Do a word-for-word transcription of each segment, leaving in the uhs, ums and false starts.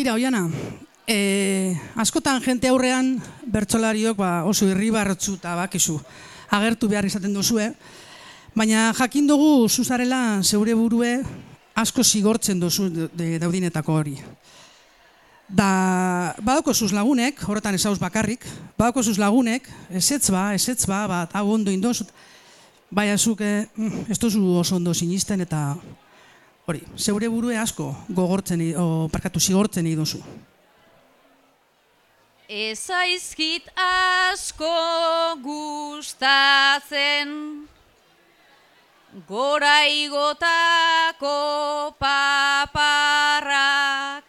Tira, Oiana, e, askotan jente aurrean bertsolariok ba, oso irribarretsu eta bakizu agertu behar izaten duzue, baina jakin dugu zuzarela zeure burue asko zigortzen duzu de, daudinetako hori. Da, badako zuz lagunek, horretan ezauz bakarrik, badako zuz lagunek, ezetz ba, ezetz ba, bat, hau ondo indozut, baina zuk ez duzu oso ondo sinisten eta hori, zeure burue asko gogortzen, o parkatu zigortzen iduzu. Ez aizkit asko gustatzen gora igotako paparrak,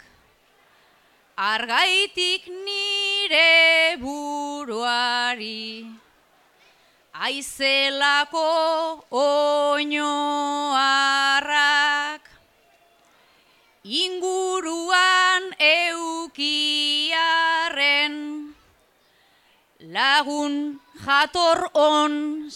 argaitik nire buruari aizelako oinoarrak, inguruan eukiarren lagun jator on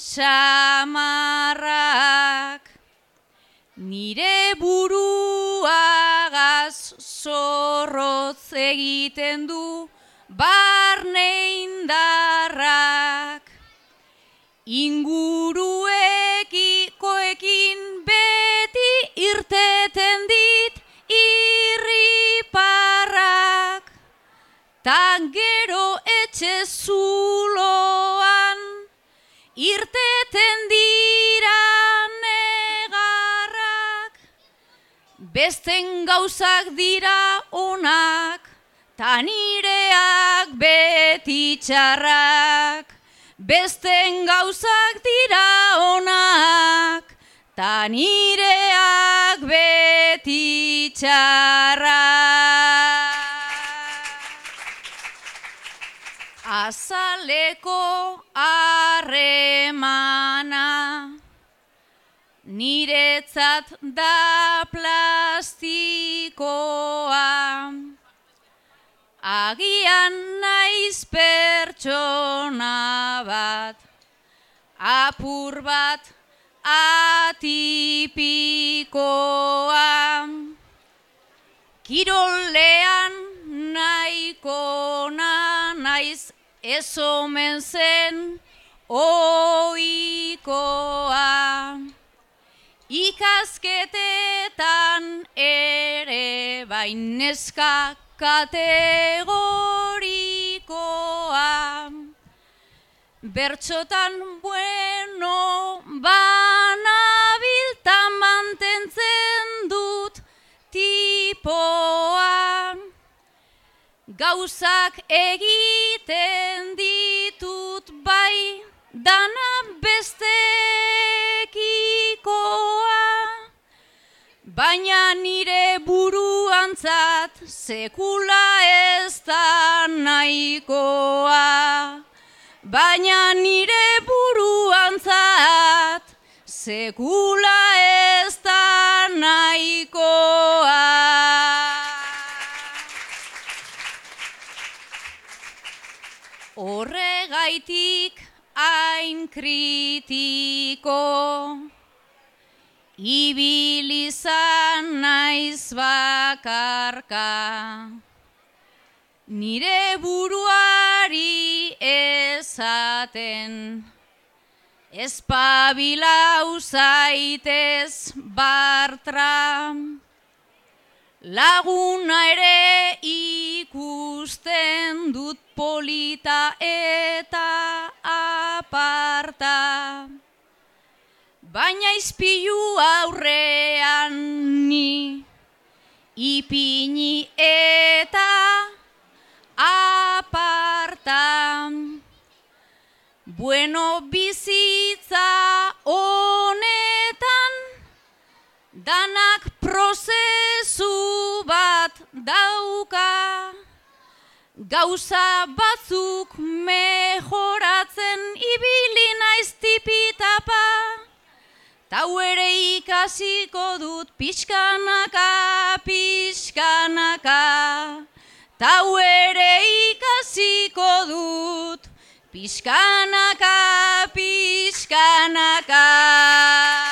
samarrak, nire buruagaz zorrotz egiten du barne indarrak, inguruekikoekin beti irteten dit irriparrak, tan gero etxe zuloan irteten dira negarrak, besten gauzak dira onak, tan nireak beti txarrak, besten gauzak dira onak, tan nireak beti txarrak. Azaleko harremana niretzat da plastikoa, agian naiz pertsona bat, apur bat atipikoa, kirolean nahikona naiz ez omen zen ohikoa, ikasketetan ere baineska kategorikoa, bertxotan bueno banabiltan mantentzen dut tipoa, gauzak egiten ditut bai dana bestekikoa, baina nire buruantzat sekula ez da nahikoa, baina nire buruantzat sekula ez da nahikoa. Horregaitik hain kritiko, ibili izan naiz bakarka, nire buruari esaten, espabilau zaitez Bartra, laguna ere ikusten dut polita eta aparta, baina izpilu aurrean ni ipini eta aparta. Bueno, bizitza honetan danak prozesu bat dauka, gauza batzuk mejoratzen ibili naiz tipitapa, tau ere ikasiko dut pixkanaka, pixkanaka, tau ere ikasiko dut pixkanaka, pixkanaka.